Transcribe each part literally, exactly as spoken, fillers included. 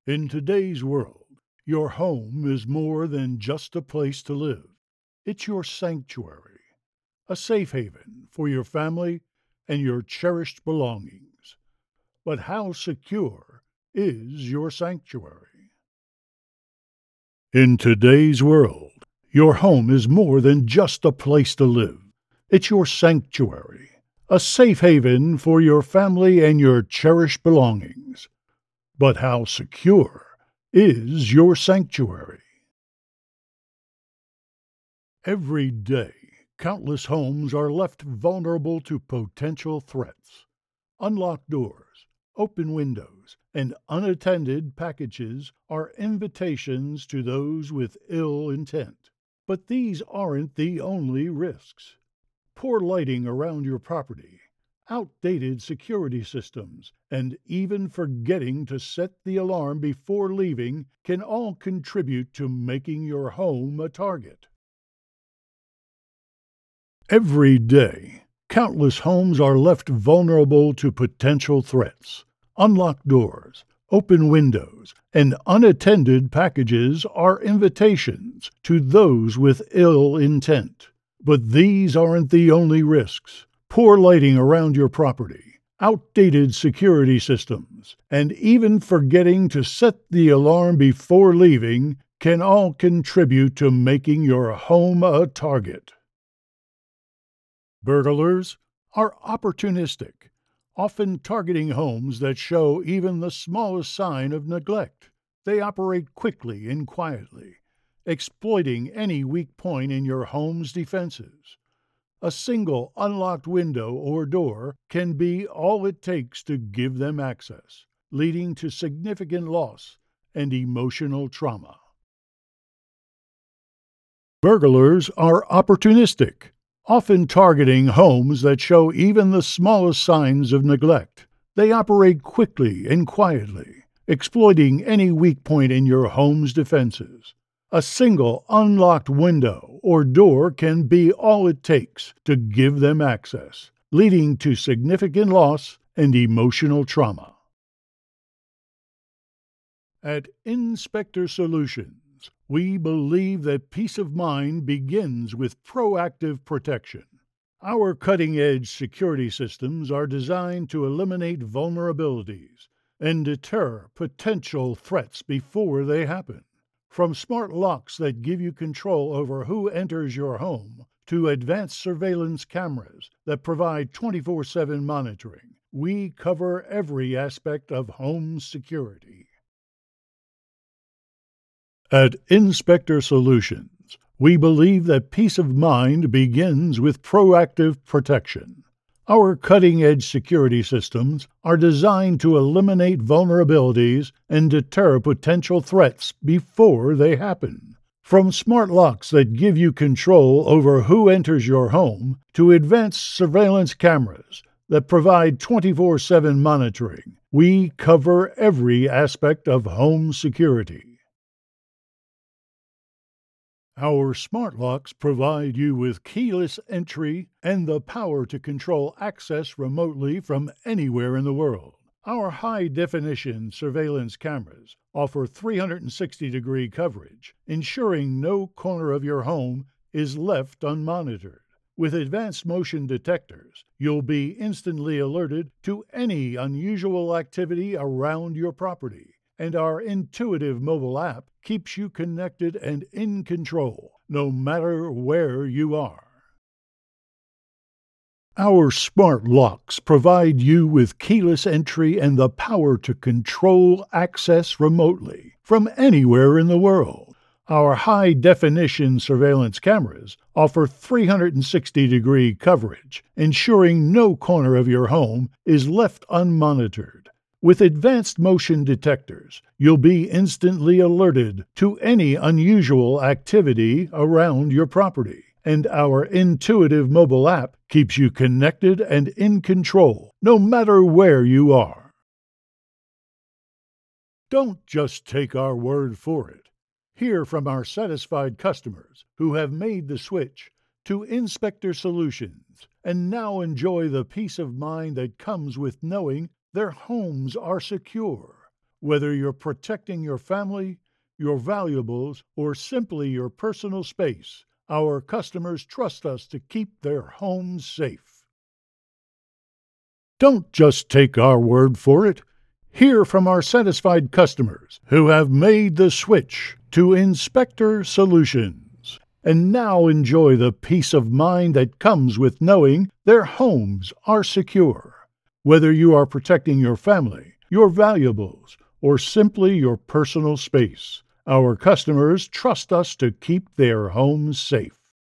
In today's world, your home is more than just a place to live. It's your sanctuary, a safe haven for your family and your cherished belongings. But how secure is your sanctuary? In today's world, your home is more than just a place to live. It's your sanctuary, a safe haven for your family and your cherished belongings. But how secure is your sanctuary? Every day, countless homes are left vulnerable to potential threats. Unlocked doors, open windows, and unattended packages are invitations to those with ill intent. But these aren't the only risks. Poor lighting around your property, outdated security systems, and even forgetting to set the alarm before leaving can all contribute to making your home a target. Every day, countless homes are left vulnerable to potential threats. Unlocked doors, open windows, and unattended packages are invitations to those with ill intent. But these aren't the only risks. Poor lighting around your property, outdated security systems, and even forgetting to set the alarm before leaving can all contribute to making your home a target. Burglars are opportunistic, often targeting homes that show even the smallest sign of neglect. They operate quickly and quietly, exploiting any weak point in your home's defenses. A single unlocked window or door can be all it takes to give them access, leading to significant loss and emotional trauma. Burglars are opportunistic, often targeting homes that show even the smallest signs of neglect. They operate quickly and quietly, exploiting any weak point in your home's defenses. A single unlocked window or door can be all it takes to give them access, leading to significant loss and emotional trauma. At Inspector Solutions, we believe that peace of mind begins with proactive protection. Our cutting-edge security systems are designed to eliminate vulnerabilities and deter potential threats before they happen. From smart locks that give you control over who enters your home to advanced surveillance cameras that provide twenty-four seven monitoring, we cover every aspect of home security. At Inspector Solutions, we believe that peace of mind begins with proactive protection. Our cutting-edge security systems are designed to eliminate vulnerabilities and deter potential threats before they happen. From smart locks that give you control over who enters your home to advanced surveillance cameras that provide twenty-four seven monitoring, we cover every aspect of home security. Our smart locks provide you with keyless entry and the power to control access remotely from anywhere in the world. Our high-definition surveillance cameras offer three hundred sixty degree coverage, ensuring no corner of your home is left unmonitored. With advanced motion detectors, you'll be instantly alerted to any unusual activity around your property. And our intuitive mobile app keeps you connected and in control, no matter where you are. Our smart locks provide you with keyless entry and the power to control access remotely from anywhere in the world. Our high-definition surveillance cameras offer three hundred sixty degree coverage, ensuring no corner of your home is left unmonitored. With advanced motion detectors, you'll be instantly alerted to any unusual activity around your property. And our intuitive mobile app keeps you connected and in control, no matter where you are. Don't just take our word for it. Hear from our satisfied customers who have made the switch to Inspector Solutions and now enjoy the peace of mind that comes with knowing their homes are secure. Whether you're protecting your family, your valuables, or simply your personal space, our customers trust us to keep their homes safe. Don't just take our word for it. Hear from our satisfied customers who have made the switch to Inspector Solutions and now enjoy the peace of mind that comes with knowing their homes are secure. Whether you are protecting your family, your valuables, or simply your personal space, our customers trust us to keep their homes safe.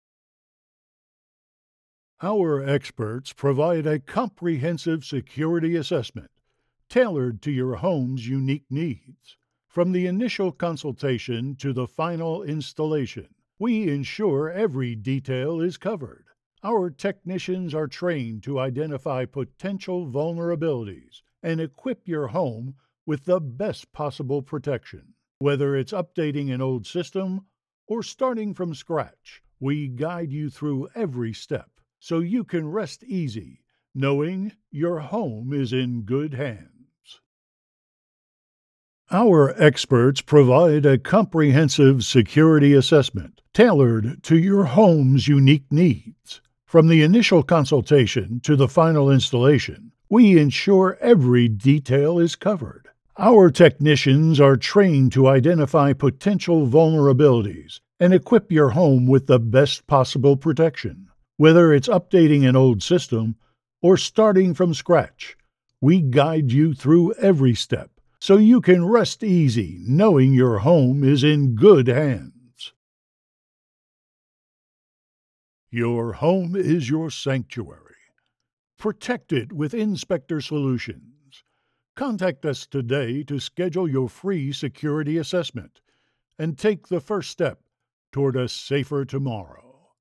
Our experts provide a comprehensive security assessment tailored to your home's unique needs. From the initial consultation to the final installation, we ensure every detail is covered. Our technicians are trained to identify potential vulnerabilities and equip your home with the best possible protection. Whether it's updating an old system or starting from scratch, we guide you through every step so you can rest easy knowing your home is in good hands. Our experts provide a comprehensive security assessment tailored to your home's unique needs. From the initial consultation to the final installation, we ensure every detail is covered. Our technicians are trained to identify potential vulnerabilities and equip your home with the best possible protection. Whether it's updating an old system or starting from scratch, we guide you through every step so you can rest easy knowing your home is in good hands. Your home is your sanctuary. Protect it with Inspector Solutions. Contact us today to schedule your free security assessment and take the first step toward a safer tomorrow.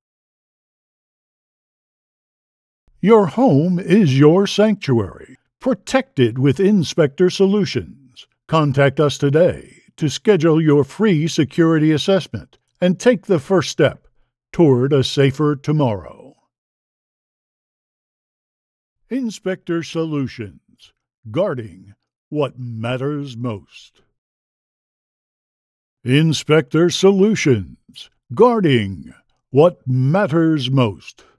Your home is your sanctuary. Protect it with Inspector Solutions. Contact us today to schedule your free security assessment and take the first step toward a safer tomorrow. Inspector Solutions. Guarding what matters most. Inspector Solutions. Guarding what matters most.